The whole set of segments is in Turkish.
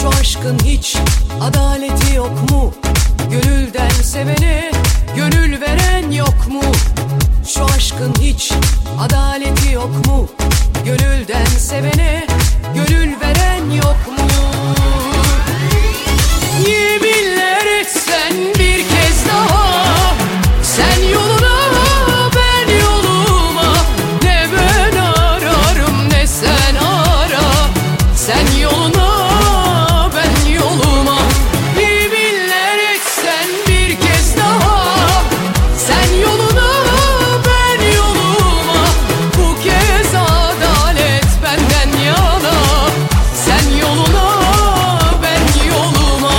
Şu aşkın hiç adaleti yok mu? Gönülden sevene gönül veren yok mu? Şu aşkın hiç adaleti yok mu? Gönülden sevene gönül veren yok mu? Yeminler etsen bir kez daha, sen yoluna ben yoluma, ne ben ararım ne sen ara. Sen yoluna ben yoluma, yeminler etsen bir kez daha, sen yoluna ben yoluma, bu kez adalet benden yana. Sen yoluna ben yoluma.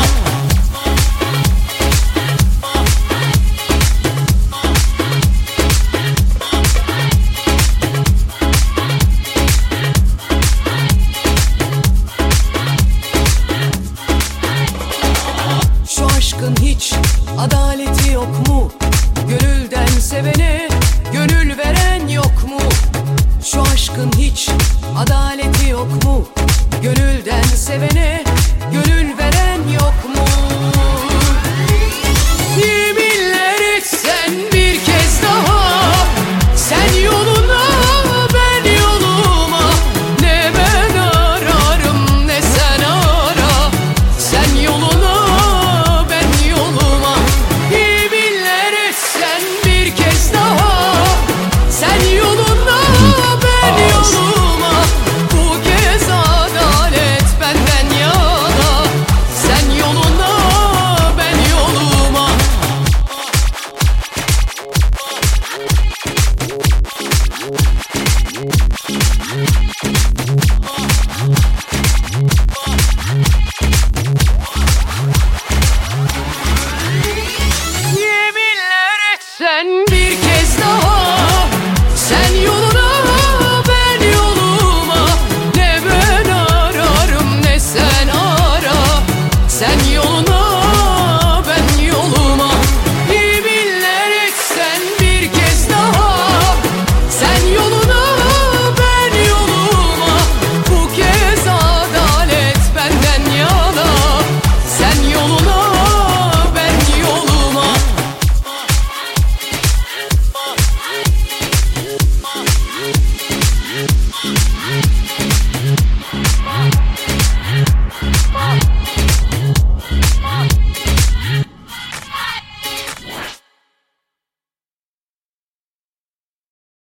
Şu aşkın hiç adaleti yok mu? Gönülden sevene gönül veren yok mu? Şu aşkın hiç adaleti yok mu? Gönülden sevene gönül veren yok mu? Yeminler etsen bir kez daha, sen yoluna ben yoluma, ne ben ararım ne sen ara. Sen yoluna ben yoluma, yeminler etsen bir kez daha, sen yoluna ben yoluma, bu kez adalet benden yana. Sen yoluna ben yoluma. Yeminler etsen bir kez daha, sen yoluna ben yoluma, ne ben ararım ne sen ara. Sen